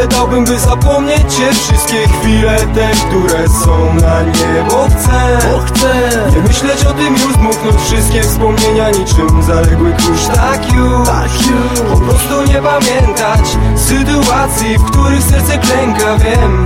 dałbym, by zapomnieć cię, wszystkie chwile te, które są na nie. Bo chcę nie myśleć o tym już, dmuchnąć wszystkie wspomnienia niczym zaległy kurz. Tak już po prostu nie pamiętać sytuacji, w których serce klęka. Wiem,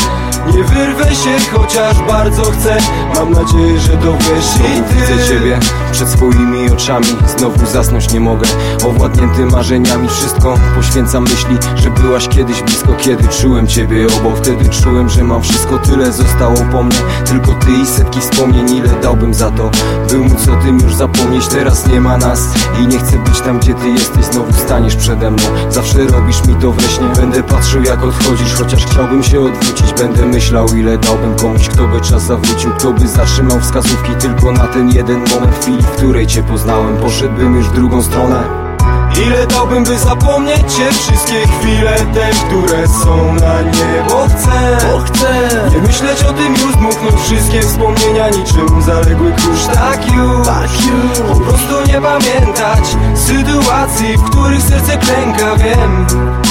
nie wyrwę się, chociaż bardzo chcę. Mam nadzieję, że dowiesz i ty. Widzę ciebie przed swoimi oczami, znowu zasnąć nie mogę. Owładnięty marzeniami, wszystko poświęcam myśli, że byłaś kiedyś blisko, kiedy czułem ciebie obok. Wtedy czułem, że mam wszystko, tyle zostało po mnie, tylko ty i setki wspomnień. Ile dałbym za to, by móc o tym już zapomnieć. Teraz nie ma nas i nie chcę być tam, gdzie ty jesteś. Znowu staniesz przede mną, zawsze robisz mi to we śnie. Będę patrzył, jak odchodzisz, chociaż chciałbym się odwrócić. Będę myślał, ile dałbym komuś, kto by czas zawrócił, kto by zatrzymał wskazówki tylko na ten jeden moment. W chwili, w której cię poznałem, poszedłbym już w drugą stronę. Ile dałbym, by zapomnieć cię, wszystkie chwile te, które są na nie. Bo chcę nie myśleć o tym już, dmuchnąć wszystkie wspomnienia niczym zaległy kurz. Tak już po prostu nie pamiętać sytuacji, w których serce klęka. Wiem,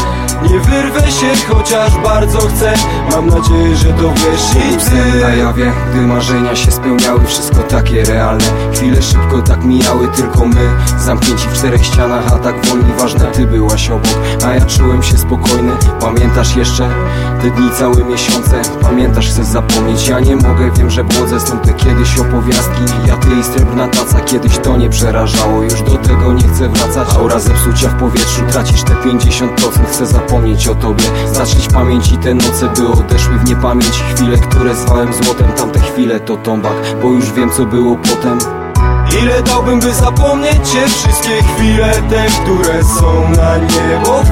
nie wyrwę się, chociaż bardzo chcę. Mam nadzieję, że dowiesz i ty. Na jawie, gdy marzenia się spełniały, wszystko takie realne. Chwile szybko tak mijały, tylko my zamknięci w czterech ścianach, a tak wolni, ważne ty byłaś obok, a ja czułem się spokojny. Pamiętasz jeszcze te dni, całe miesiące? Pamiętasz, chcesz zapomnieć, ja nie mogę, wiem, że błądzę. Są te kiedyś opowiastki, ja ty i srebrna taca. Kiedyś to nie przerażało, już do tego nie chcę wracać. Aura zepsucia w powietrzu, tracisz te 50%. Chcę zapomnieć o tobie, zatrzeć pamięć i te noce, by odeszły w niepamięć. Chwile, które zwałem złotem, tamte chwile to tombak, bo już wiem, co było potem. Ile dałbym, by zapomnieć cię, wszystkie chwile te, które są na nie. Bo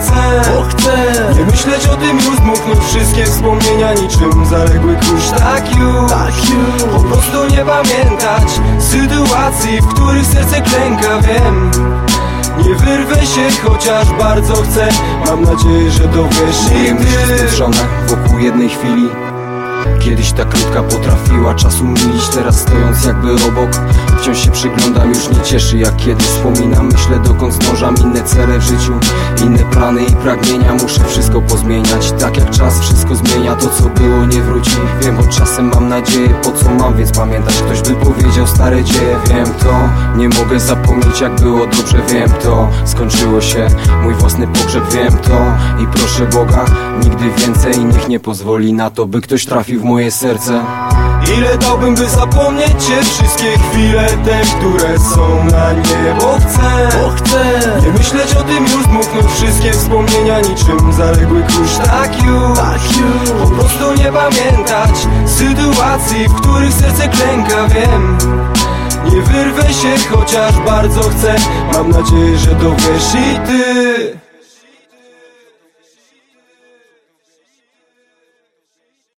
chcę nie myśleć o tym już, dmuchnąć wszystkie wspomnienia niczym zaległy kurz. Tak już po prostu nie pamiętać sytuacji, w których serce klęka. Wiem, nie wyrwę się, chociaż bardzo chcę. Mam nadzieję, że dowiesz i ty. Wokół jednej chwili, kiedyś ta krótka potrafiła czas umilić. Teraz stojąc jakby obok, wciąż się przyglądam, już nie cieszy jak kiedyś. Wspominam, myślę, dokąd zdążam. Inne cele w życiu, inne plany i pragnienia. Muszę wszystko pozmieniać, tak jak czas wszystko zmienia. To co było nie wróci, wiem, bo czasem mam nadzieję. Po co mam więc pamiętać? Ktoś by powiedział stare dzieje. Wiem to, nie mogę zapomnieć jak było dobrze. Wiem to, skończyło się mój własny pogrzeb. Wiem to i proszę Boga, nigdy więcej. Niech nie pozwoli na to, by ktoś trafił w moje serce. Ile dałbym, by zapomnieć cię, wszystkie chwile te, które są na nie. Bo chcę nie myśleć o tym już, dmuchnąć wszystkie wspomnienia niczym zaległy kurz. Tak już po prostu nie pamiętać sytuacji, w których serce klęka. Wiem, nie wyrwę się, chociaż bardzo chcę. Mam nadzieję, że dowiesz i ty.